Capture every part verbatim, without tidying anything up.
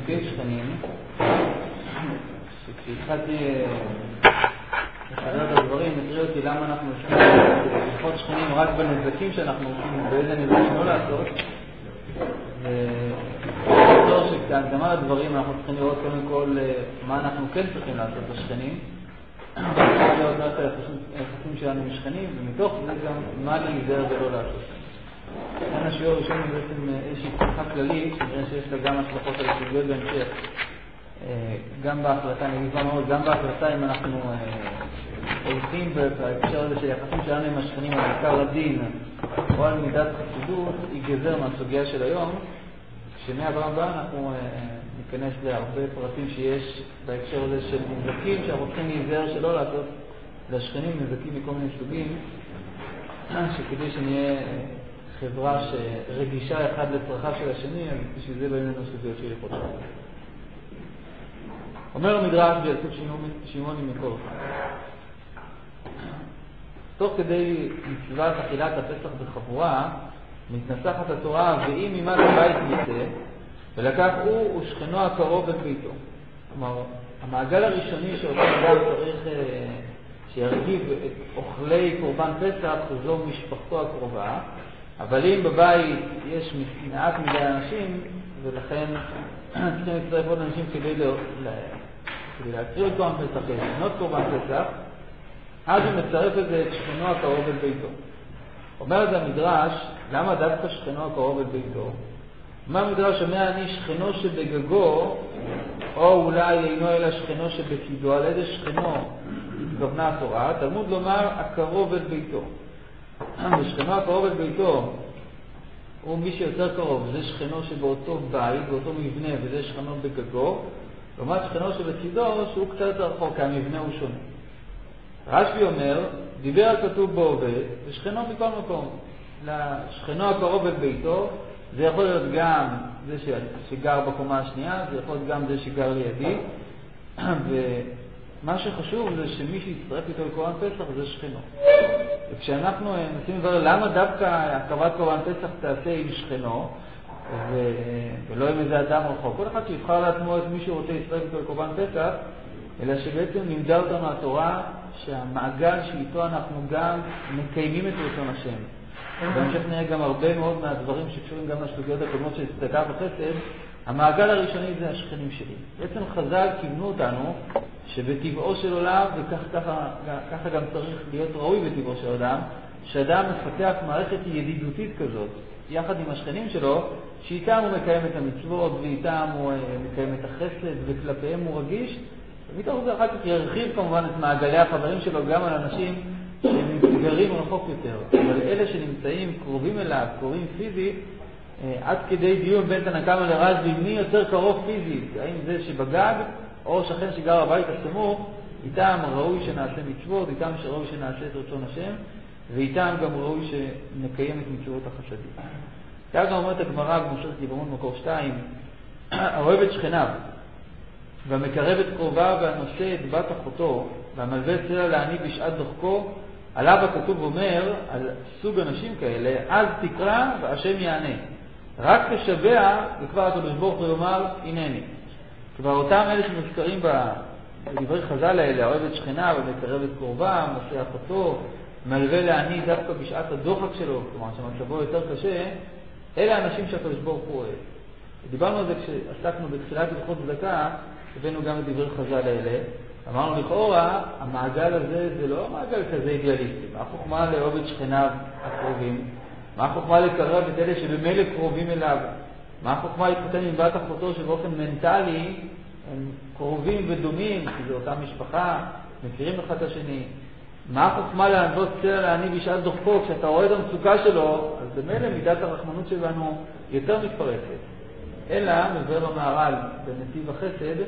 ניתוקי שכנים, כשהתחלתי לחדד את הדברים, הטריד אותי למה אנחנו עושים לפחות שכנים רק בנזקים שאנחנו עושים, באיזה נזקים לא לעשות. ובתור שכהקדמה לדברים אנחנו צריכים לראות קודם כל מה אנחנו כן צריכים לעשות לשכנים. צריכים לראות רק על היחסים שלנו עם שכנים, ומתוך זה גם מה להיזהר ולא לעשות. כאן השיעור הראשון הוא בעצם איזושהי פתיחה כללית, שנראה שיש לה גם השלכות על הסוגיות בהמשך. גם בהחלטה, אני אגיד מאוד, גם בהחלטה אם אנחנו הולכים בהקשר הזה של יחסים שלנו עם השכנים על עיקר הדין או על מידת חסידות, ייגזר מהסוגיה של היום. כשמהפעם הבאה אנחנו ניכנס להרבה פרטים שיש בהקשר הזה של נזקים שאנחנו צריכים להיזהר שלא לעשות לשכנים, נזקים מכל מיני סוגים, שכדי שנהיה חברה שרגישה אחד לצרכה של השני, אז בשביל זה באים לנו סוגיות של יכולת. אומר המדרש בילקוט שמעוני מקור. תוך כדי מצוות אכילת הפסח בחבורה, מתנסחת התורה, ואם ממד הבית יצא, ולקח הוא ושכנו הקרוב את ביתו. כלומר, המעגל הראשוני שאותו אדם צריך שירכיב את אוכלי קורבן פסח, זו משפחתו הקרובה, אבל אם בבית יש מעט מדי אנשים, ולכן צריכים להצטרף עוד אנשים כדי להקריב את קורבן פסח, לשנות קורבן פסח, אז הוא מצרף את זה את שכנו הקרוב את ביתו. אומר את זה המדרש, למה דווקא שכנו הקרוב את ביתו? אומר המדרש, אומר אני שכנו שבגגו, או אולי אינו אלא שכנו שבקידו, על איזה שכנו התכוונה התורה, תלמוד לומר הקרוב את ביתו. ושכנו הקרוב את ביתו הוא מי שיותר קרוב, זה שכנו שבאותו בית, באותו מבנה, וזה שכנו בגגו, לעומת שכנו שבצידו שהוא קצת יותר רחוק, כי המבנה הוא שונה. רש"י אומר, דיבר על כתוב בעובד, ושכנו מכל מקום. לשכנו הקרוב את ביתו, זה יכול להיות גם זה שגר בקומה השנייה, זה יכול להיות גם זה שגר לידי, ומה שחשוב זה שמי שיצטרף איתו לקורבן פסח זה שכנו. וכשאנחנו נשים לברר למה דווקא הקרבת קורבן פסח תעשה עם שכנו, ולא עם איזה אדם רחוק, כל אחד שיבחר לעצמו את מי שרוצה להצטרף איתו לקורבן פסח, אלא שבעצם לימדה אותנו התורה שהמעגל שאיתו אנחנו גם מקיימים את רצון השם. בהמשך נראה גם הרבה מאוד מהדברים שקשורים גם לסוגיות הקודמות של צדקה וחסד. המעגל הראשוני זה השכנים שלי. בעצם חז"ל כיוונו אותנו שבטבעו של עולם, וככה גם צריך להיות ראוי בטבעו של אדם, שאדם מפתח מערכת ידידותית כזאת, יחד עם השכנים שלו, שאיתם הוא מקיים את המצוות, ואיתם הוא מקיים את החסד, וכלפיהם הוא רגיש, ומתוך זה אחר כך ירחיב כמובן את מעגלי החברים שלו גם על אנשים שהם גרים רחוק יותר. אבל אלה שנמצאים קרובים אליו, קרובים פיזית, עד כדי דיון בין תנא קמא לרשב"י מי יותר קרוב פיזית, האם זה שבגג או שכן שגר הבית הסמוך, איתם ראוי שנעשה מצוות, איתם שראוי שנעשה את רצון השם, ואיתם גם ראוי שנקיים את מצוות החסדים. כך גם אומרת הגמרא במסכת יבמות מקור שתיים, האוהב את שכניו והמקרב את קרוביו והנושא את בת אחותו והמלווה סלע לעני בשעת דוחקו, עליו הכתוב אומר על סוג אנשים כאלה, אז תקרא והשם יענה. רק תשבע וכבר הקדוש ברוך הוא יאמר הנני. כבר אותם אלה שמזכרים בדברי חז"ל האלה, האוהב את שכניו ומקרב את קרוביו, נושא אחותו, מלווה לעני דווקא בשעת הדוחק שלו, כלומר שמצבו יותר קשה, אלה האנשים שהקדוש ברוך הוא אוהב. דיברנו על זה כשעסקנו בתחילת הלכות צדקה, הבאנו גם את דברי חז"ל האלה. אמרנו לכאורה, המעגל הזה זה לא מעגל כזה אידיאליסטי. מה החוכמה לאהוב את שכניו הקרובים? מה החוכמה לקרב את אלה שבמילא קרובים אליו? מה החוכמה להתחתן עם בת אחותו שבאופן מנטלי הם קרובים ודומים, כי זו אותה משפחה, מכירים אחד את השני? מה החוכמה לענבות סלע לעני בשעת דוחקו? כשאתה רואה את המצוקה שלו, אז במילא מידת הרחמנות שלנו יותר מתפרצת. אלא, מבאר המהר"ל בנתיב החסד,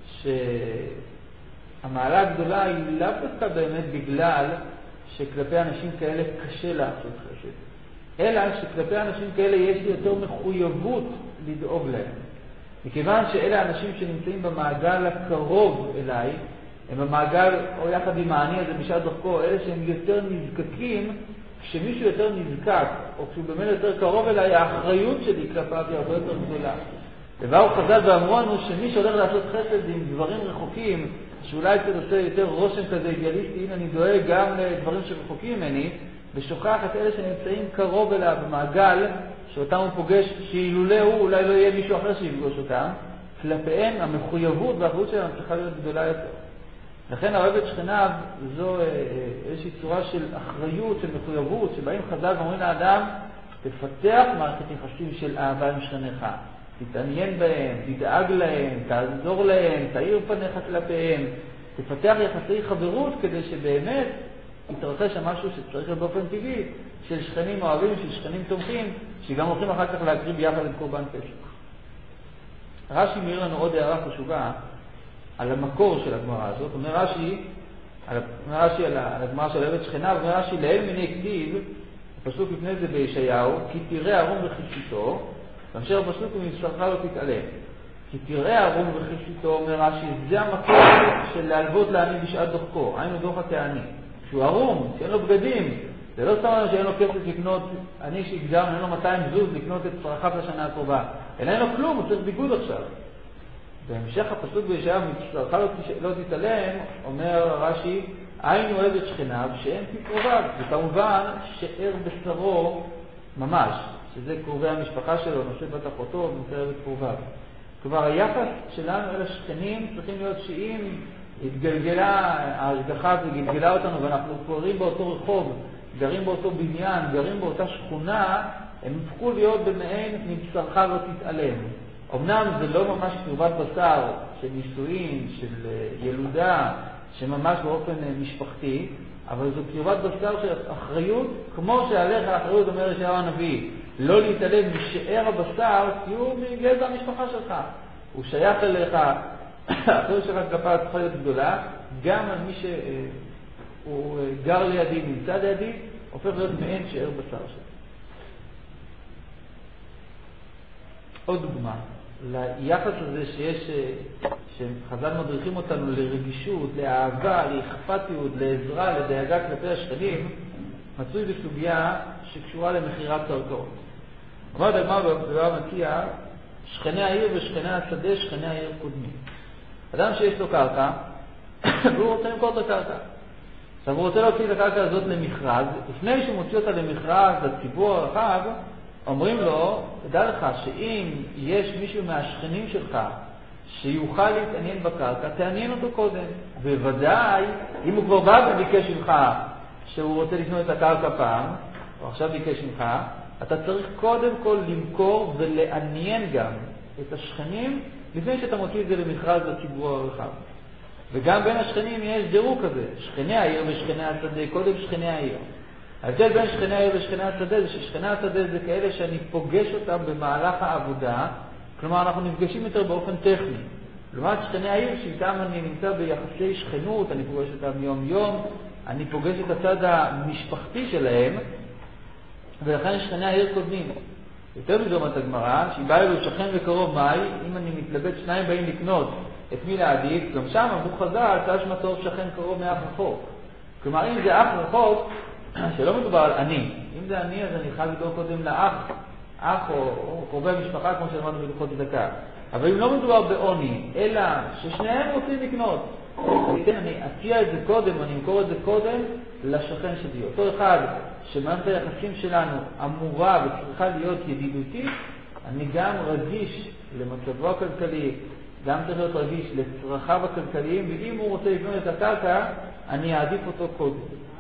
שהמעלה הגדולה היא לאו דווקא באמת בגלל שכלפי אנשים כאלה קשה לעשות חסד, אלא שכלפי אנשים כאלה יש לי יותר מחויבות לדאוג להם. מכיוון שאלה אנשים שנמצאים במעגל הקרוב אליי, הם במעגל, או יחד עם העני הזה בשעת דוחקו, אלה שהם יותר נזקקים, כשמישהו יותר נזקק, או כשהוא באמת יותר קרוב אליי, האחריות שלי כלפיו היא הרבה יותר גדולה. ובאו חז"ל ואמרו לנו שמי שהולך לעשות חסד עם דברים רחוקים, שאולי קצת עושה יותר רושם כזה אידיאליסטי, הנה אני דואג גם לדברים שרחוקים ממני, ושוכח את אלה שנמצאים קרוב אליו במעגל, שאותם הוא פוגש, שאילולא הוא אולי לא יהיה מישהו אחר שיפגוש אותם, כלפיהם המחויבות והאחריות שלהם צריכה להיות גדולה יותר. לכן אוהב את שכניו זו איזושהי צורה של אחריות, של מחויבות, שבאים חז"ל ואומרים לאדם, תפתח מערכת יחסים של אהבה עם שכניך, תתעניין בהם, תדאג להם, תעזור להם, תאיר פניך כלפיהם, תפתח יחסי חברות כדי שבאמת יתרחש שם משהו שצריך להיות באופן טבעי, של שכנים אוהבים, של שכנים תומכים, שגם הולכים אחר כך להקריב יחד את קורבן פסח. רש"י מעיר לנו עוד הערה חשובה על המקור של הגמרא הזאת. אומר רש"י, אומר רש"י על הגמרא של אוהב את שכניו, אומר רש"י, לאל מיני כתיב, הפסוק לפני זה בישעיהו, כי תראה ערום וכיסיתו, והמשך הפסוק ומבשרך לא תתעלם. כי תראה ערום וכיסיתו, אומר רש"י, זה המקור של להלוות לעני בשעת דוחקו, היינו דוח התעני. כשהוא ערום, שאין לו בגדים, זה לא סתם שאין לו כסף לקנות, אני שהגזר, אין לו מאתיים זוז לקנות את צרכיו לשנה הקרובה, אלא אין לו כלום, הוא צריך ביגוד עכשיו. בהמשך הפסוק בישעיהו מבשרך לא תתעלם, אומר רש"י, היינו אוהב את שכניו שאין כקרוביו, וכמובן שאר בשרו ממש, שזה קרובי המשפחה שלו, נושא בת אחותו ומקרב את קרוביו. כלומר, היחס שלנו אל השכנים צריכים להיות שאם התגלגלה, ההשגחה הזו גלגלה אותנו ואנחנו קוראים באותו רחוב, גרים באותו בניין, גרים באותה שכונה, הם הפכו להיות במעין מבשרך לא תתעלם. אמנם זה לא ממש קרבת בשר של נישואין, של ילודה, שממש באופן משפחתי, אבל זו קרבת בשר של אחריות, כמו שעליך האחריות אומר ישעיהו הנביא, לא להתעלם משאר הבשר, כי הוא מגזע המשפחה שלך. הוא שייך אליך, האחריות שלך כלפיו צריכה להיות גדולה, גם על מי שהוא גר לידי, נמצא לידי, הופך להיות מעין שאר בשר שלו. עוד דוגמה, ליחס הזה שיש, שחז"ל מדריכים אותנו לרגישות, לאהבה, לאכפתיות, לעזרה, לדאגה כלפי השכנים, מצוי בסוגיה שקשורה למחירת קרקעות. אמרת הגמרא בבבא מציעא, שכני העיר ושכני השדה, שכני העיר קודמים. אדם שיש לו קרקע, והוא רוצה למכור את הקרקע. עכשיו הוא רוצה להוציא את הקרקע הזאת למכרז, לפני שהוא מוציא אותה למכרז לציבור הרחב, אומרים לו, תדע לך שאם יש מישהו מהשכנים שלך שיוכל להתעניין בקרקע, תעניין אותו קודם. בוודאי, אם הוא כבר בא וביקש ממך שהוא רוצה לקנות את הקרקע פעם, או עכשיו ביקש ממך, אתה צריך קודם כל למכור ולעניין גם את השכנים לפני שאתה מוציא את זה למכרז לציבור הרחב. וגם בין השכנים יש דירוג כזה, שכני העיר ושכני השדה, קודם שכני העיר. ההבדל בין שכני העיר ושכני השדה זה ששכני השדה זה כאלה שאני פוגש אותם במהלך העבודה, כלומר אנחנו נפגשים יותר באופן טכני. לעומת שכני העיר שאיתם אני נמצא ביחסי שכנות, אני פוגש אותם יום יום, אני פוגש את הצד המשפחתי שלהם, ולכן שכני העיר קודמים. יותר מזו אומרת הגמרא, שהיא באה אלו שכן וקרוב מאי, אם אני מתלבט שניים באים לקנות את מי להעדיף, גם שם אמרו חז"ל, תש מטוב שכן קרוב מאח רחוק. כלומר אם זה אח רחוק, שלא מדובר על אני. אם זה אני, אז אני חייב לדאוג קודם לאח, אח או, או קרובי משפחה, כמו שאמרנו בלכות צדקה. אבל אם לא מדובר בעוני, אלא ששניהם רוצים לקנות, אני אציע את זה קודם, אני אמכור את זה קודם לשכן שלי. אותו אחד שמערכת היחסים שלנו אמורה וצריכה להיות ידידותית, אני גם רגיש למצבו הכלכלי, גם צריך להיות רגיש לצרכיו הכלכליים, ואם הוא רוצה לקנות את הקרקע, אני אעדיף אותו קודם.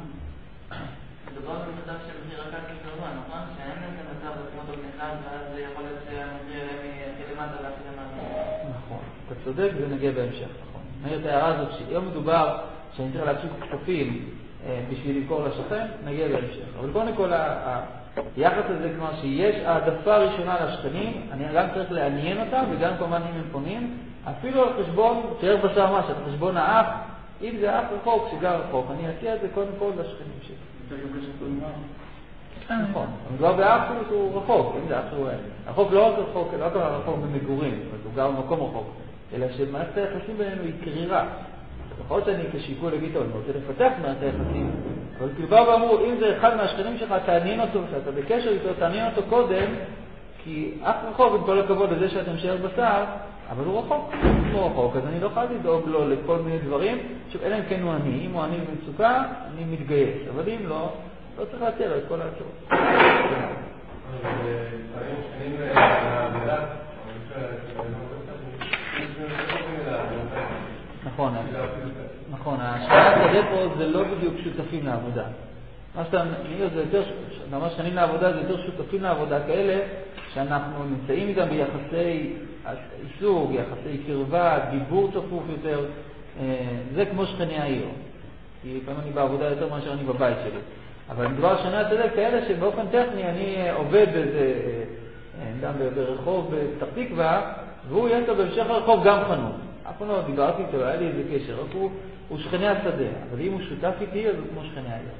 מדובר במחדש של מחיר הקרקע כמובן, נכון? שאין לזה מצב כמו במכרז, ואז זה יכול להיות שהמחיר הכי למטה והכי למטה. נכון, אתה צודק ונגיע בהמשך, נכון. נגיד את ההערה הזאת שהיום מדובר שאני צריך להציג כספים בשביל למכור לשכן, נגיע בהמשך. אבל קודם כל, היחס הזה כלומר שיש העדפה ראשונה לשכנים, אני גם צריך לעניין אותם, וגם כמובן אם הם פונים, אפילו על חשבון, תאר בשר מה, על חשבון האח, אם זה אח רחוק שגר רחוק, אני אציע את זה קודם כל לשכנים שלי. נכון, מדובר באח שהוא רחוק, אם זה אח שהוא רחוק לא רק רחוק, לא רק רחוק במגורים, הוא גר במקום רחוק, אלא שמערכת היחסים בינינו היא קרירה. לפחות אני כשיקול להגיד אותו, אני רוצה לפתח מערכת היחסים, אבל כאילו באו ואמרו, אם זה אחד מהשכנים שלך, תעניין אותו, שאתה בקשר איתו, תעניין אותו קודם, כי אף רחוק, עם כל הכבוד לזה שאתם שייך בשר, אבל הוא רחוק, הוא רחוק, אז אני לא חייב לדאוג לו לכל מיני דברים, אלא אם כן הוא עני, אם הוא עני במצוקה, אני מתגייס, אבל אם לא, לא צריך להציע לו את כל ההצעות. נכון, נכון, השכנת שדה פה זה לא בדיוק שותפים לעבודה. מה שאתה נראה זה יותר, ממש שכנים לעבודה זה יותר שותפים לעבודה כאלה, שאנחנו נמצאים איתם ביחסי עיסוק, יחסי קרבה, דיבור צפוף יותר, זה כמו שכני העיר. כי פעם אני בעבודה יותר מאשר אני בבית שלי. אבל מדובר שכני השדה כאלה שבאופן טכני אני עובד באיזה, גם ברחוב בפתח תקווה, והוא יש לו בהמשך הרחוב גם חנות. אף פעם לא דיברתי איתו, היה לי איזה קשר, רק הוא, הוא שכני השדה, אבל אם הוא שותף איתי, אז הוא כמו שכני העיר.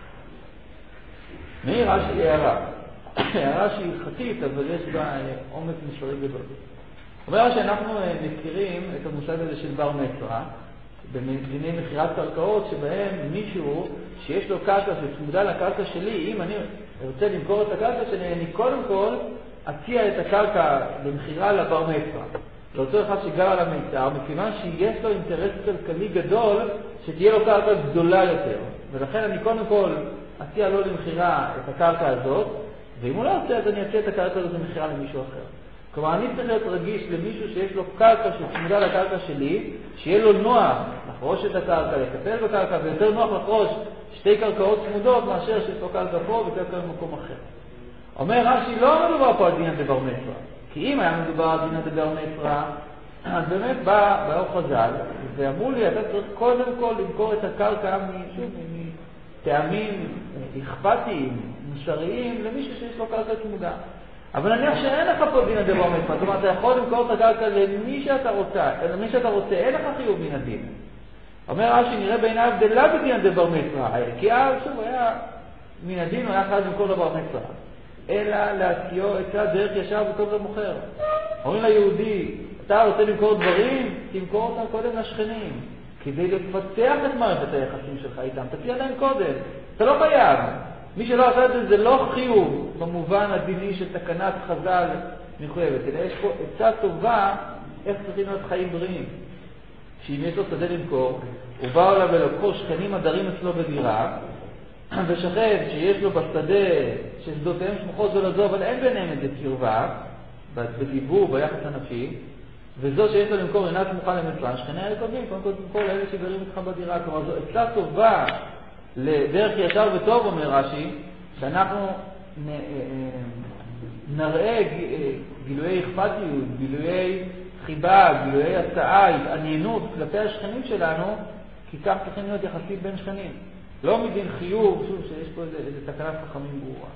מהירה שהיא הערה. הערה שהיא חטית, אבל יש בה עומק מוסרי גדול. אומר שאנחנו מכירים את המושג הזה של בר מצווה, בדיני מכירת קרקעות, שבהם מישהו שיש לו קרקע שצמודה לקרקע שלי, אם אני רוצה למכור את הקרקע שלי, אני קודם כל אציע את הקרקע במכירה לבר מצווה. לאותו אחד שגר על המיתר, מכיוון שיש לו אינטרס כלכלי גדול, שתהיה לו קרקע גדולה יותר. ולכן אני קודם כל אציע לו למכירה את הקרקע הזאת, ואם הוא לא רוצה, אז אני אציע את הקרקע הזאת למכירה למישהו אחר. כלומר, אני צריך להיות רגיש למישהו שיש לו קרקע שצמודה לקרקע שלי, שיהיה לו נוח לחרוש את הקרקע, לטפל בקרקע, ויותר נוח לחרוש שתי קרקעות צמודות מאשר שיש לו קרקע פה וקרקע במקום אחר. אומר רש"י, לא מדובר פה על דינא דבר מצווה. כי אם היה מדובר על דינא דבר מצווה, אז באמת בא באו חז"ל, ואמרו לי, אתה צריך קודם כל למכור את הקרקע משוב, מטעמים אכפתיים, מוסריים, למישהו שיש לו קרקע צמודה. אבל נניח שאין לך פה דינא דבר מצווה, זאת אומרת, אתה יכול למכור את הקרקע למי שאתה רוצה, למי שאתה רוצה, אין לך חיוב מן הדין. אומר רש"י, נראה בעיניו הבדלה בדינא דבר מצווה, כי אז שוב היה מן הדין, הוא היה חייב למכור דבר מצווה. אלא להציעו עצה דרך ישר וטוב למוכר. אומרים ליהודי, אתה רוצה למכור דברים? תמכור אותם קודם לשכנים. כדי לפתח את מערכת היחסים שלך איתם, תציע להם קודם. אתה לא חייב. מי שלא עשה את זה, זה לא חיוב במובן הדיני של תקנת חז"ל מחויבת. אלא יש פה עצה טובה איך צריכים להיות חיים בריאים. שאם יש לו שדה למכור, הוא בא אליו ולקחו שכנים הדרים אצלו בדירה, ושכן שיש לו בשדה ששדותיהם שמוכות זו לזו, אבל אין ביניהם את זה קרבה, בדיבור, ביחס הנפשי, וזו שיש לו למכור אינה סמוכה למצווה, שכני היקבים, קודם כל תמכור לאלה שגרים איתך בדירה. כלומר, זו עצה טובה לדרך ישר וטוב, אומר רש"י, שאנחנו נראה גילויי אכפתיות, גילויי חיבה, גילויי הצעה, התעניינות כלפי השכנים שלנו, כי כך צריכים להיות יחסית בין שכנים. לא מדין חיוב, שוב, שיש פה איזה תקנת חכמים ברורה.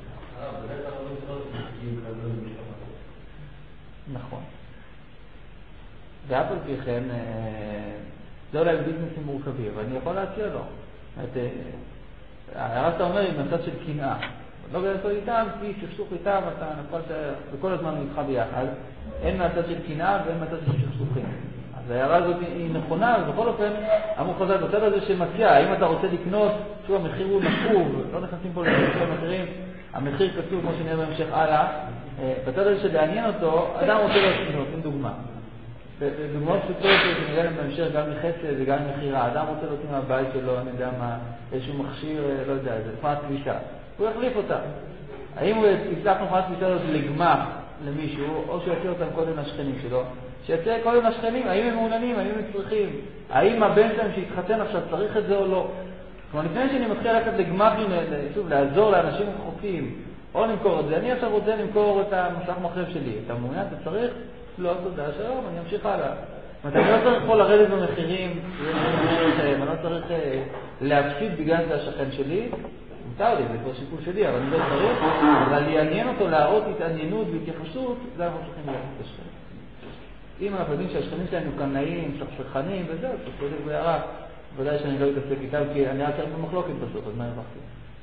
נכון. ואף על פי כן, זה אולי ביזנסים מורכבים, אבל אני יכול להציע לו. ההערה שאתה אומר היא במצב של קנאה. לא גדלת איתם, כי סכסוך איתם, אתה נפלת וכל הזמן איתך ביחד. אין מצב של קנאה ואין מצב של סכסוכים. אז ההערה הזאת היא נכונה, אז בכל אופן, אמרו חז"ל, בצד הזה שמציע, האם אתה רוצה לקנות, שוב, המחיר הוא נקוב, לא נכנסים פה למחיר המחירים, המחיר כתוב, כמו שנראה בהמשך הלאה, בצד הזה שלעניין אותו, אדם רוצה לקנות, עם דוגמה. דוגמאות פשוטות שנראה להם בהמשך גם מחסד וגם מחירה, אדם רוצה להוציא מהבית שלו, אני יודע מה, איזשהו מכשיר, לא יודע, זה מכונת כביסה, הוא יחליף אותה. האם הוא יצלח מכונת כביסה הזאת לגמח למישהו, או שיוציא אותם קודם לשכנים שלו, שיצא קודם לשכנים, האם הם מעוניינים, האם הם צריכים, האם הבן שלהם שהתחתן עכשיו צריך את זה או לא. כלומר, לפני שאני מתחיל ללכת לגמחים, שוב, לעזור לאנשים רחוקים, או למכור את זה, אני עכשיו רוצה למכור את המסך מחשב שלי, אתה מעוניין, אתה צריך? לא, תודה, שלום, אני אמשיך הלאה. זאת אומרת, אני לא צריך פה לרדת במחירים, אני לא צריך להפסיד בגלל זה השכן שלי, מותר לי, זה כבר שיקול שלי, אבל אני לא צריך, אבל לעניין אותו, להראות התעניינות והתייחסות, זה אנחנו צריכים לראות את השכן. אם אנחנו יודעים שהשכנים שלנו קנאים, שכשכנים וזה, אז תצודק בהערה, ודאי שאני לא אתעסק איתם, כי אני רק במחלוקת בסוף, אז מה הרווחתי?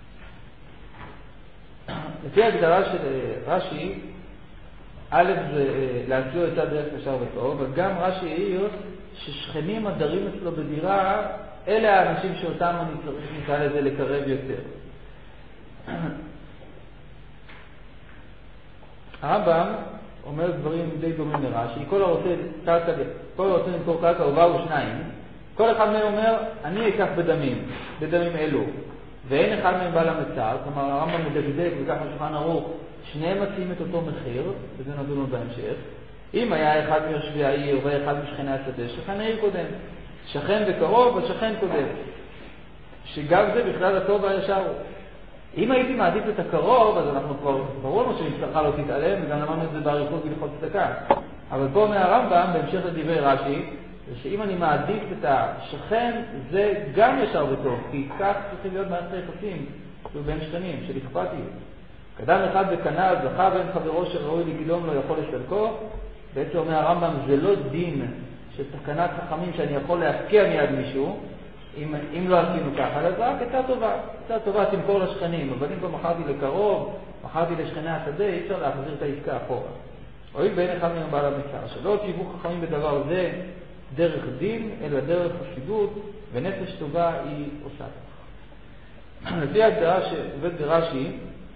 לפי ההגדרה של רש"י, א' זה להציעו את הדרך ישר וטוב, אבל גם רש"י העיר ששכנים הדרים אצלו בדירה, אלה האנשים שאותם אני צריך נקרא לזה לקרב יותר. הרמב"ם אומר דברים די דומים לרש"י, כל הרוצה קרקע, כל הרוצה למכור קרקע ובאו שניים, כל אחד מהם אומר, אני אקח בדמים, בדמים אלו, ואין אחד מהם בעל המצר, כלומר הרמב"ם מדקדק וככה שולחן ערוך, שניהם מציעים את אותו מחיר, וזה נדון עוד בהמשך. אם היה אחד מיושבי העיר ואחד משכני השדה, שכן העיר קודם, שכן וקרוב ושכן קודם, שגם זה בכלל הטוב והישר הוא. אם הייתי מעדיף את הקרוב, אז אנחנו כבר ברור לנו שמצטרכה לא תתעלם, וגם למדנו את זה בעריכות בהלכות צדקה. אבל פה אומר הרמב"ם, בהמשך לדברי רש"י, שאם אני מעדיף את השכן, זה גם ישר וטוב, כי כך צריכים להיות מערכת היחסים, כאילו בין שכנים, של אכפתיות. קדם אחד וקנה, זכה בין חברו שראוי לגדום לא יכול לסלקו, בעצם אומר הרמב"ם, זה לא דין של תקנת חכמים שאני יכול להפקיע מיד מישהו, אם, אם לא עשינו ככה, אז רק עצה טובה, עצה טובה תמכור לשכנים, אבל אם כבר מכרתי לקרוב, מכרתי לשכני השדה, אי אפשר להחזיר את העסקה אחורה. הואיל ואין אחד מהם בעל המצר, שלא ציוו חכמים בדבר זה דרך דין, אלא דרך חסידות, ונפש טובה היא עושה. לפי ההגדרה שעובד ברש"י,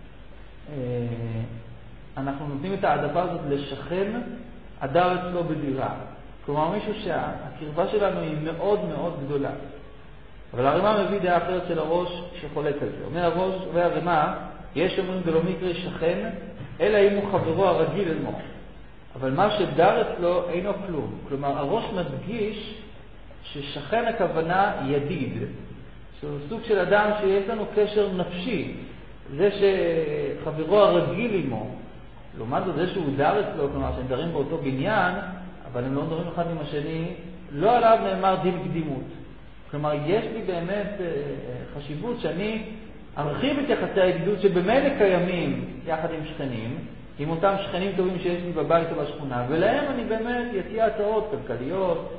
אנחנו נותנים את העדפה הזאת לשכן הדר אצלו בדירה. כלומר, מישהו שהקרבה שלנו היא מאוד מאוד גדולה. אבל הרמ"א מביא דעה אחרת של הראש שחולק על זה. אומר הראש והרמ"א, יש אומרים זה לא מקרה שכן, אלא אם הוא חברו הרגיל עמו. אבל מה שדר אצלו אינו כלום. כלומר, הראש מדגיש ששכן הכוונה ידיד. שהוא סוג של אדם שיש לנו קשר נפשי. זה שחברו הרגיל עמו. לעומת זאת, זה שהוא דר אצלו, כלומר שהם דרים באותו בניין, אבל הם לא דרים אחד עם השני, לא עליו נאמר דין קדימות. כלומר, יש לי באמת חשיבות שאני ארחיב את יחסי הידידות שבמילא קיימים יחד עם שכנים, עם אותם שכנים טובים שיש לי בבית או בשכונה, ולהם אני באמת יציע הצעות כלכליות,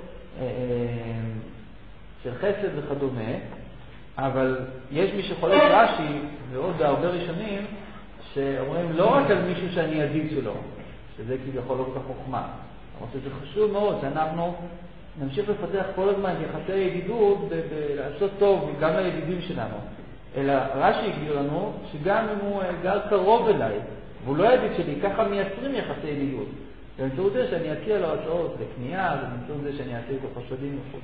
של חסד וכדומה, אבל יש מי שחולק רש"י, ועוד בהרבה ראשונים, שאומרים לא רק על מישהו שאני ידיד שלו, שזה כביכול לא כל כך חוכמה, אבל זה חשוב מאוד שאנחנו נמשיך לפתח כל הזמן את יחסי ידידות ולעשות טוב גם לידידים שלנו. אלא רש"י הגדיר לנו שגם אם הוא גר קרוב אליי, והוא לא ידיד שלי, ככה מייצרים יחסי ידידות. באמצעות זה שאני אציע לו הצעות לקנייה, ובאמצעות זה שאני אציע לו חשודים וכו'.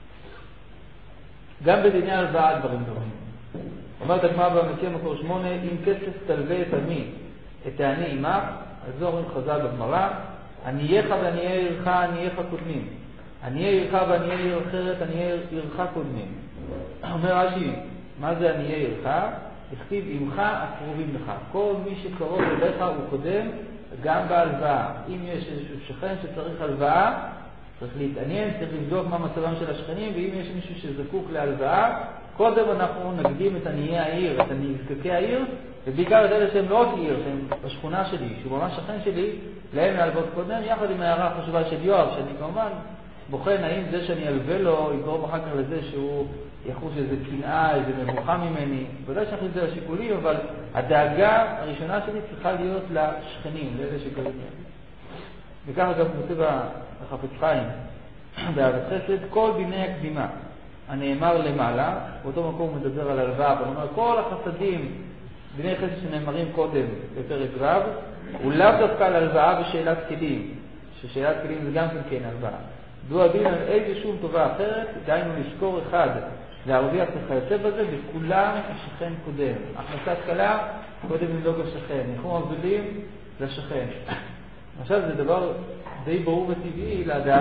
גם בדיני הלוואה דברים דומים. אומרת הגמרא במקרה מקור שמונה, אם כסף תלווה את עמי, את העני עמך, אז זו אומרים חז"ל בגמרא, ענייך ועניי עירך ענייך קודמים. עניי עירך ועניי עיר אחרת עניי עירך קודמים. אומר רש"י, מה זה עניי עירך? הכתיב עמך הקרובים לך. כל מי שקרוב אליך הוא קודם גם בהלוואה. אם יש איזשהו שכן שצריך הלוואה, צריך להתעניין, צריך לבדוק מה מצבם של השכנים, ואם יש מישהו שזקוק להלוואה, קודם אנחנו נקדים את עניי העיר, את נזקקי העיר, ובעיקר את אלה שהם לא רק עיר, שהם בשכונה שלי, שהוא ממש שכן שלי, להם להלוות קודם, יחד עם ההערה החשובה של יואב, שאני כמובן בוחן האם זה שאני אלווה לו יגרום אחר כך לזה שהוא יחוש איזה קנאה, איזה מבוכה ממני, ולא שאנחנו את זה לשיקולים, אבל הדאגה הראשונה שלי צריכה להיות לשכנים, לאלה שגרים להם. וככה גם כותב החפץ חיים, באהבת חסד, כל דיני הקדימה הנאמר למעלה, באותו מקום הוא מדבר על הלוואה, אבל הוא אומר, כל החסדים, דיני חסד שנאמרים קודם בפרק רב, הוא לאו דווקא על הלוואה ושאלת כלים, ששאלת כלים זה גם כן הלוואה. דו הדין על איזה שום טובה אחרת, דיינו לשקור אחד, להרוויח וכיוצא בזה, וכולם השכן קודם. הכנסת קלה, קודם לדאוג לשכן. ניחום אבלים, לשכן. עכשיו זה דבר די ברור וטבעי לאדם,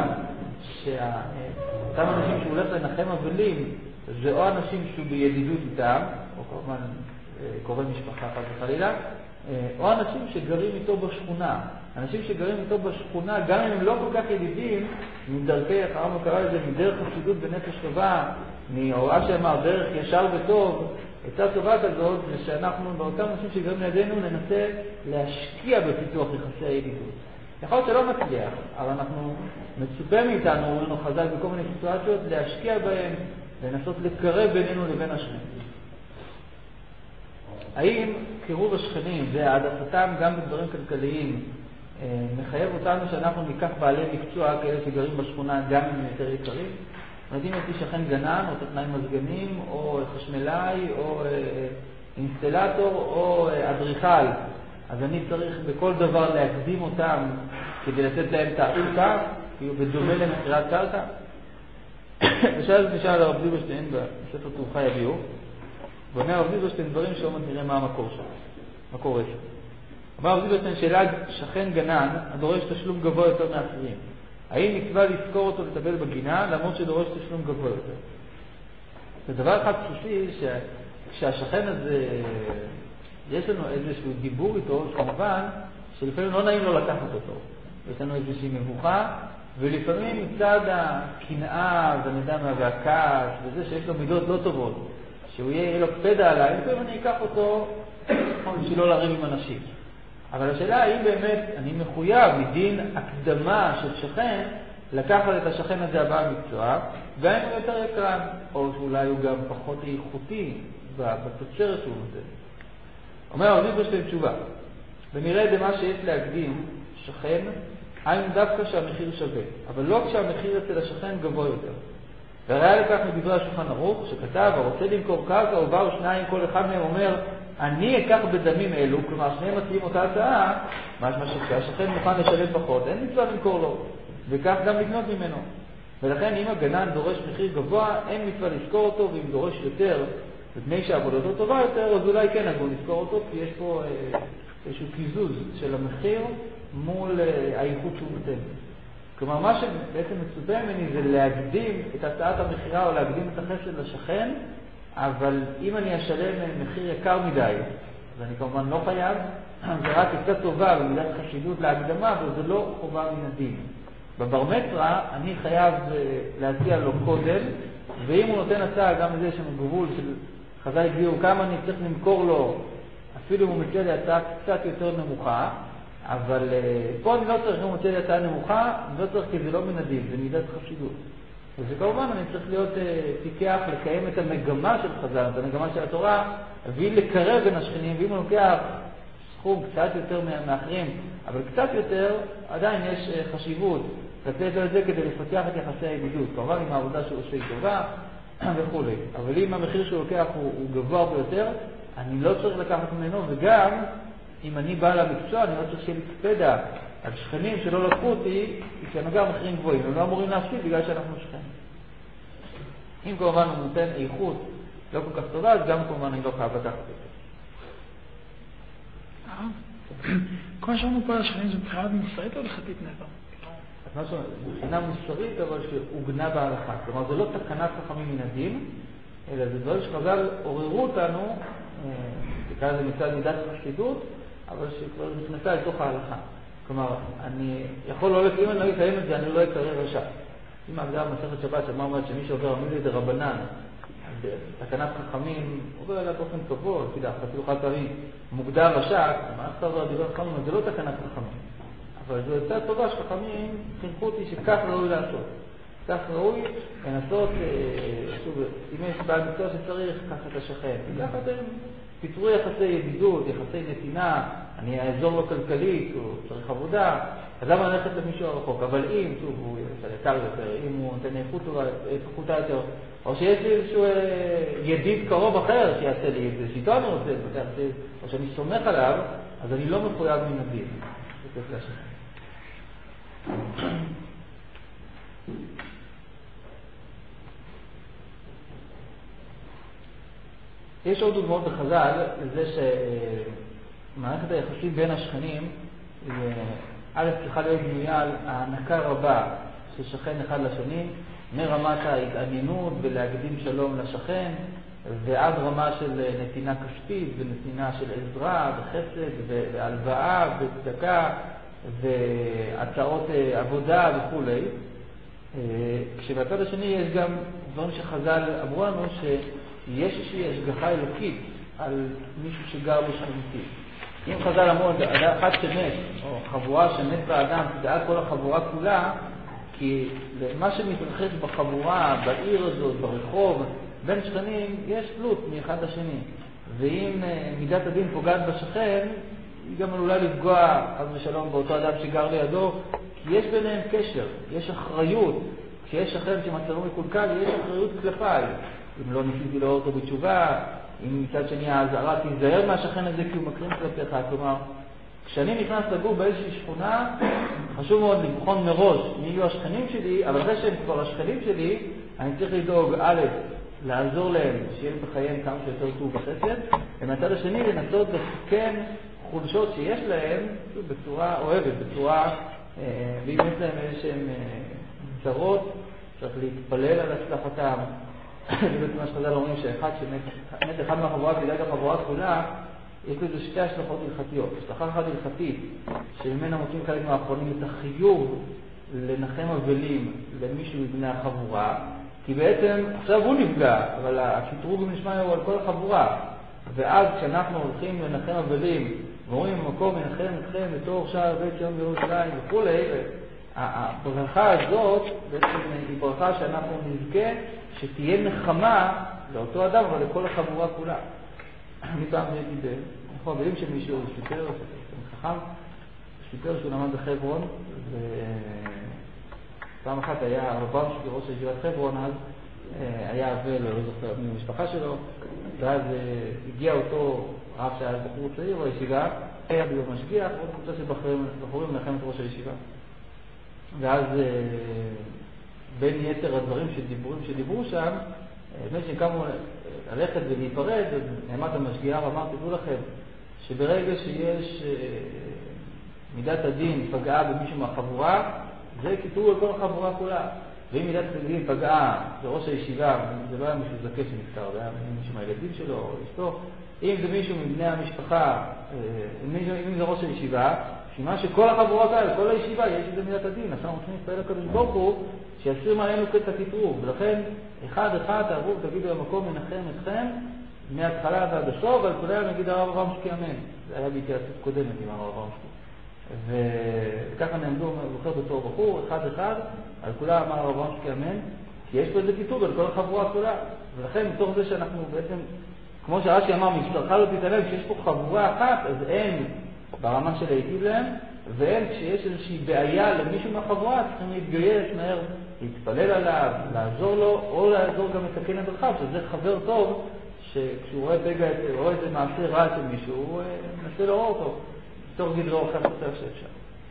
שאותם אנשים שהוא הולך לנחם אבלים, זה או אנשים שהוא בידידות איתם, או כמובן קורא משפחה חס וחלילה, או אנשים שגרים איתו בשכונה. אנשים שגרים איתו בשכונה, גם אם הם לא כל כך ידידים, מדרכי, הרמב"ם קרא לזה, מדרך חסידות בנפש טובה, מהוראה שאמר, דרך ישר וטוב, עצה טובה כזאת, זה שאנחנו, באותם אנשים שגרים לידינו, ננסה להשקיע בפיתוח יחסי הידידות. יכול להיות שלא מצליח, אבל אנחנו מצופה מאיתנו, אומרים חז"ל בכל מיני סיטואציות, להשקיע בהם, לנסות לקרב בינינו לבין השכנים. האם קירוב השכנים והעדפתם גם בדברים כלכליים מחייב אותנו שאנחנו ניקח בעלי מקצוע כאלה שגרים בשכונה גם אם יותר יקרים? אם יש לי שכן גנן או טכנאי מזגנים או חשמלאי או אינסטלטור או אדריכל, אז אני צריך בכל דבר להקדים אותם כדי לתת להם את העיקר, בדומה למכירת קרקע. ושאל נשאל הרב זילברשטיין בספר תורך יביאו, ואומר הרב זילברשטיין דברים שעומד נראה מה המקור שלו, מקור רשת. אמר הרב זילברשטיין שאלה שכן גנן הדורש תשלום גבוה יותר מאחרים. האם מצווה לזכור אותו לטבל בגינה למרות שדורש תשלום גבוה יותר? זה דבר אחד בסיסי שכשהשכן הזה יש לנו איזשהו דיבור איתו, כמובן שלפעמים לא נעים לו לקחת אותו. יש לנו איזושהי מבוכה, ולפעמים מצד הקנאה, ואני יודע מה, והכעס, וזה שיש לו מידות לא טובות, שהוא יהיה לו קפדה עליי, לפעמים אני אקח אותו בשביל לא להרים עם אנשים. אבל השאלה האם באמת אני מחויב מדין הקדמה של שכן, לקחת את השכן הזה הבא מקצוע, והאם הוא יותר יקרן, או שאולי הוא גם פחות איכותי בתוצרת שהוא נותן. אומר הרב זילברשטיין תשובה, ונראה דמה שיש להקדים שכן, האם דווקא שהמחיר שווה, אבל לא כשהמחיר אצל השכן גבוה יותר. והראיה לכך מדברי השולחן ערוך, שכתב, הרוצה למכור קרקע ובאו שניים, כל אחד מהם אומר, אני אקח בדמים אלו, כלומר שניהם מציעים אותה הצעה, משמע שהשכן מוכן לשלם פחות, אין מצווה למכור לו, וכך גם לקנות ממנו. ולכן אם הגנן דורש מחיר גבוה, אין מצווה לזכור אותו, ואם דורש יותר, לפני שעבודתו טובה יותר, אז אולי כן נגעו לזכור אותו, כי יש פה אה, איזשהו קיזוז של המחיר מול אה, האיכות שהוא נותן. כלומר, מה שבעצם מצופה ממני זה להקדים את הצעת המחירה או להקדים את החסד לשכן, אבל אם אני אשלם מחיר יקר מדי, אז אני כמובן לא חייב, זה רק קצת טובה במידת חשיבות להקדמה, אבל זה לא חובה מן הדין. בבר מצווה אני חייב להציע לו קודם, ואם הוא נותן הצעה גם לזה יש לנו גבול של חז"ל הגיעו כמה אני צריך למכור לו, אפילו אם הוא מציע לי הצעה קצת יותר נמוכה, אבל uh, פה אני לא צריך, אם הוא מציע לי הצעה נמוכה, אני לא צריך כי זה לא מן הדין, זה מידת חסידות. וזה כמובן אני צריך להיות uh, פיקח, לקיים את המגמה של חז"ל, את המגמה של התורה, והיא לקרב בין השכנים, ואם הוא לוקח סכום קצת יותר מאחרים, אבל קצת יותר, עדיין יש uh, חשיבות לתת לו את זה כדי לפתח את יחסי הידידות. כמובן עם העבודה שהוא עושה היא טובה וכו'. אבל אם המחיר שהוא לוקח הוא, הוא גבוה ביותר, אני לא צריך לקחת ממנו, וגם אם אני בא למקצוע, אני לא צריך שיהיה לקפדה על שכנים שלא לקחו אותי, כי אני גם מחירים גבוהים, הם לא אמורים להפסיד בגלל שאנחנו שכנים. אם כמובן הוא נותן איכות לא כל כך טובה, אז גם כמובן אני לא חייב לקחת אותו. כמו שאמרנו פה על השכנים, זה מבחינת מוסרית או הלכתית נטו? משהו, מבחינה מוסרית, אבל שהוגנה בהלכה. כלומר, זה לא תקנת חכמים מן הדין, אלא זה דברים שחז"ל עוררו אותנו, תקרא לזה מצד מידת חסידות, אבל שכבר נכנסה לתוך ההלכה. כלומר, אני יכול לא לקיים, אם אני לא אקיים את זה, אני לא אקרא רשע. אם ההגדרה במסכת שבת, שמה אומרת שמי שעובר עמיד דרבנן, תקנת חכמים, עובר עליה באופן קבוע, אפילו חד פעמים, מוגדר רשע, מה עשתה עובר דברי חכמים, זה לא תקנת חכמים. אבל זו יצאה טובה שחכמים חינכו אותי שכך ראוי לעשות. כך ראוי לנסות, שוב, אם יש בעל מקצוע שצריך, קח את השכן. וכך אתם פיתרו יחסי ידידות, יחסי נתינה, אני אעזור לו כלכלית, הוא צריך עבודה, אז למה ללכת למישהו הרחוק? אבל אם, שוב, הוא יקר יותר, אם הוא נותן איכותה יותר, או שיש לי איזשהו ידיד קרוב אחר שיעשה לי את זה, שאיתו אני רוצה את זה, או שאני סומך עליו, אז אני לא מחויב מן הדין. זה כיף לשכן. יש עוד דוגמאות בחז"ל לזה שמערכת היחסים בין השכנים א' צריכה להיות בנויה על הענקה רבה של שכן אחד לשני, מרמת ההתעניינות ולהקדים שלום לשכן ועד רמה של נתינה כספית ונתינה של עזרה וחסד והלוואה וצדקה והצעות עבודה וכו'. כשבצד השני יש גם דברים שחז"ל אמרו לנו שיש איזושהי השגחה אלוקית על מישהו שגר בשכנתי. אם חז"ל אמרו, אחד שמת או חבורה שמת באדם, תדאג כל החבורה כולה, כי למה שמתרחש בחבורה, בעיר הזאת, ברחוב, בין שכנים, יש תלות מאחד לשני. ואם מידת הדין פוגעת בשכן, היא גם עלולה לפגוע חס ושלום באותו אדם שגר לידו, כי יש ביניהם קשר, יש אחריות. כשיש שכן שמצבו מקולקל, יש אחריות כלפיי. אם לא ניסיתי לעורר אותו בתשובה, אם מצד שני ההזהרה תיזהר מהשכן הזה כי הוא מקרים כלפיך, כלומר, כשאני נכנס לגור באיזושהי שכונה, חשוב מאוד לבחון מראש מי יהיו השכנים שלי, אבל אחרי שהם כבר השכנים שלי, אני צריך לדאוג א', לעזור להם, שיהיה לי בחייהם כמה שיותר טוב בחסד, ומהצד השני לנסות לסכן חולשות שיש להם בצורה אוהבת, בצורה, ואם יש להם איזשהם צרות, צריך להתפלל על הצלחתם. זה בעצם מה שחז"ל אומרים שאחד שמת אחד מהחבורה כדאי החבורה כולה, יש לזה שתי השלכות הלכתיות. השלכה אחת הלכתית, שממנה מוצאים חלק מהאחרונים את החיוב לנחם אבלים למישהו מבני החבורה, כי בעצם עכשיו הוא נפגע, אבל הקטרוג נשמע הוא על כל החבורה. ואז כשאנחנו הולכים לנחם אבלים, ואומרים במקום מנחם אתכם בתור שער בית ציון בירושלים וכו', הברכה הזאת בעצם היא ברכה שאנחנו נזכה שתהיה נחמה לאותו אדם, אבל לכל החבורה כולה. אני פעם הייתי אנחנו אבלים של מישהו, סיפר, חכם, סיפר שהוא למד בחברון, ופעם אחת היה הרב ברמשקי, ראש ישיבת חברון, אז היה אבל, לא זוכר, ממשפחה שלו, ואז הגיע אותו רב שהיה בחור צעיר בישיבה, היה ביום משגיח, עוד קבוצה של בחורים לנחם את ראש הישיבה. ואז בין יתר הדברים שדיבורים שדיברו שם, לפני שקמו ללכת ולהיפרד, נעמד המשגיח ואמר, תדעו לכם, שברגע שיש מידת הדין פגעה במישהו מהחבורה, זה כיתרו על כל החבורה כולה. ואם מידת הדין פגעה בראש הישיבה, זה לא היה מישהו זקה שנפטר, זה היה מישהו מהילדים שלו או אשתו, אם זה מישהו מבני המשפחה, אם זה ראש הישיבה, שמה שכל החבורה כאלה, כל הישיבה, יש איזה מידת הדין, עכשיו אנחנו צריכים להתפעל לקדוש ברוך הוא, שיסיר מעלינו את הכיתרוב. ולכן, אחד אחד תעברו ותגידו למקום מנחם אתכם, מההתחלה ועד הסוף, ועל כולם נגיד הרב ברמשקי אמן. זה היה בהתייעצות קודמת עם הרב ברמשקי. וככה נעמדו, זוכר בתור בחור, אחד אחד, על כולם אמר הרב ברמשקי אמן, כי יש פה איזה כיתרוב על כל החבורה כולה. ולכן, מתוך זה שאנחנו בעצם, כמו שרש"י אמר, מבשרך לא תתעלם, כשיש פה חבורה אחת, אז אין ברמה של להיטיב להם, ואין כשיש איזושהי בעיה למישהו מהחבורה, צריכים להתגייס מהר, להתפלל עליו, לעזור לו, או לעזור גם לתקן את דרכיו, שזה חבר טוב, שכשהוא רואה פגע, רואה איזה מעשה רע של מישהו, הוא מנסה לעורר אותו, בתור גדרו אחר יותר שאפשר.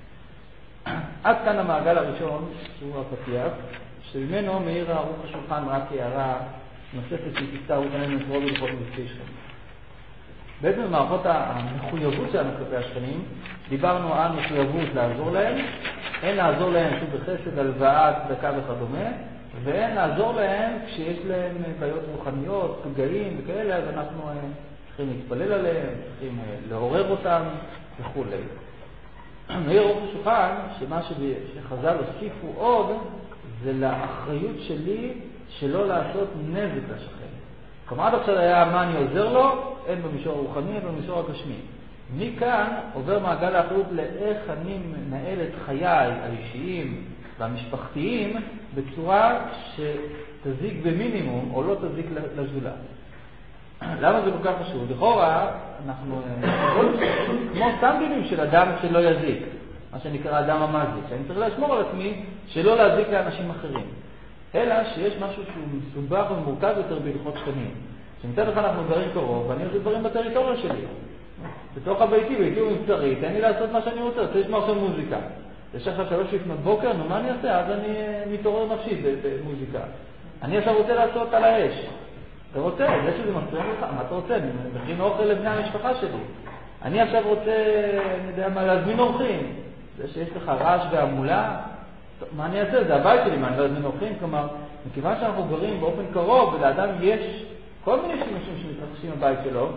עד כאן המעגל הראשון, שהוא הפתיח, שממנו מאיר ערוך השולחן רק הערה נוספת שהיא תפתר אותנו לקרוא ולכל מבצעי שכנים. בעצם במערכות המחויבות שלנו כלפי השכנים, דיברנו על מחויבות לעזור להם, אין לעזור להם שוב בחסד, הלוואה, צדקה וכדומה, ואין לעזור להם כשיש להם בעיות רוחניות, פגעים וכאלה, אז אנחנו צריכים להתפלל עליהם, צריכים לעורר אותם וכו'. מאיר ערוך השולחן, שמה שחז"ל הוסיפו עוד, זה לאחריות שלי שלא לעשות נזק לשכן. כלומר, עד עכשיו היה מה אני עוזר לו, אין במישור הרוחני, אין במישור הגשמי. מכאן עובר מעגל האחריות לאיך אני מנהל את חיי האישיים והמשפחתיים בצורה שתזיק במינימום או לא תזיק לזולת. למה זה כל כך חשוב? לכאורה, אנחנו כמו סטנדרטים של אדם שלא יזיק, מה שנקרא אדם המזיק, שאני צריך לשמור על עצמי שלא להזיק לאנשים אחרים. אלא שיש משהו שהוא מסובך ומורכב יותר בהלכות שכנים. שמצד אחד אנחנו גרים קרוב, ואני עושה דברים בטריטוריה שלי. בתוך הביתי, ביתי הוא מבצרי, תן לי לעשות מה שאני רוצה, רוצה לשמוע עכשיו מוזיקה. יש עכשיו שלוש לפנות בוקר, נו מה אני אעשה? אז אני מתעורר נפשית במוזיקה. אני עכשיו רוצה לעשות על האש. אתה רוצה? זה שזה מפריע לך, מה אתה רוצה? אני מכין אוכל לבני המשפחה שלי. אני עכשיו רוצה, אני יודע מה, להזמין אורחים. זה שיש לך רעש והמולה, מה אני אעשה? זה הבית שלי, מה אני לא אזמין אורחים? כלומר, מכיוון שאנחנו גרים באופן קרוב, ולאדם יש כל מיני שימושים שמתרחשים בבית שלו,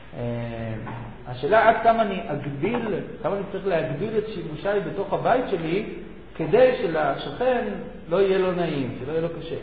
השאלה עד כמה אני אגביל, כמה אני צריך להגביל את שימושיי בתוך הבית שלי, כדי שלשכן לא יהיה לו נעים, שלא יהיה לו קשה.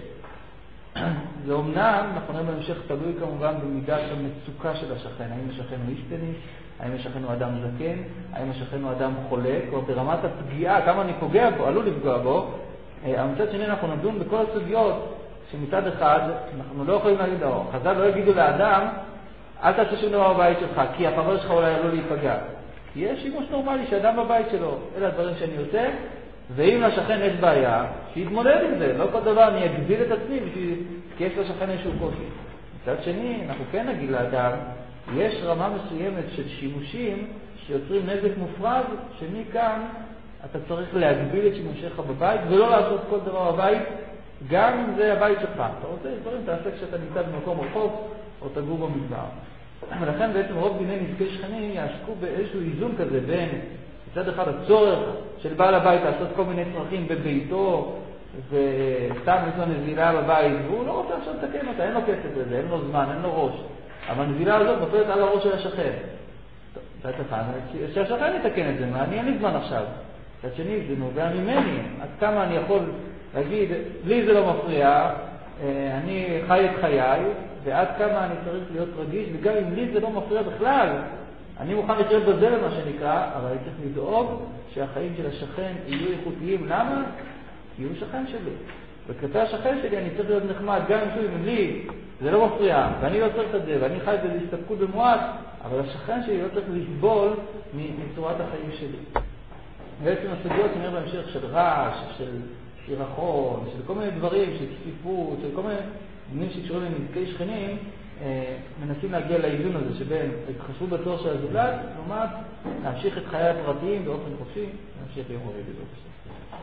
זה אומנם, אנחנו נראה בהמשך, תלוי כמובן במידת המצוקה של השכן. האם השכן הוא איש טניס? האם השכן הוא אדם זקן? האם השכן הוא אדם חולה? כלומר, ברמת הפגיעה, כמה אני פוגע בו, עלול לפגוע בו. המצד שני, אנחנו נדון בכל הסוגיות, שמצד אחד, אנחנו לא יכולים להגיד, או, חז"ל לא יגידו לאדם, אל תעשה שום דבר בבית שלך, כי החבר שלך אולי עלול להיפגע. כי יש שימוש נורמלי שאדם בבית שלו, אלה הדברים שאני עושה, ואם לשכן יש בעיה, שיתמודד עם זה. לא כל דבר אני אגביל את עצמי, כי יש לשכן איזשהו קושי. מצד שני, אנחנו כן נגיד לאדם, יש רמה מסוימת של שימושים שיוצרים נזק מופרז, שמכאן אתה צריך להגביל את שימושיך בבית, ולא לעשות כל דבר בבית, גם אם זה הבית שלך. אתה רוצה דברים, תעשה כשאתה נמצא במקום רחוק, או תגור במדבר. ולכן בעצם רוב דיני נזקי שכנים יעסקו באיזשהו איזון כזה בין מצד אחד הצורך של בעל הבית לעשות כל מיני צרכים בביתו, וסתם יש לו נזילה בבית, והוא לא רוצה עכשיו לתקן אותה, אין לו כסף לזה, אין לו זמן, אין לו ראש. אבל הנזילה הזאת נופלת על הראש של השכן. אתה תפעל, שהשכן יתקן את זה, אני אין לי זמן עכשיו. מצד שני, זה נובע ממני. עד כמה אני יכול להגיד, לי זה לא מפריע, אני חי את חיי, ועד כמה אני צריך להיות רגיש, וגם אם לי זה לא מפריע בכלל, אני מוכן לחיות בזה למה שנקרא, אבל אני צריך לדאוג שהחיים של השכן יהיו איכותיים. למה? כי הוא שכן שלי. וכלפי השכן שלי אני צריך להיות נחמד, גם אם לי זה לא מפריע, ואני לא צריך את זה, ואני חי באיזו הסתפקות במועט, אבל השכן שלי לא צריך לסבול מצורת החיים שלי. בעצם הסוגיות נראה בהמשך של רעש, של שירחון, של כל מיני דברים, של צפיפות, של כל מיני דברים שקשורים לנזקי שכנים, מנסים להגיע לאיזון הזה שבין התחשבות בצורך של הזולת, לעומת להמשיך את חיי הפרטיים באופן חופשי, להמשיך יום רביעי בזאת.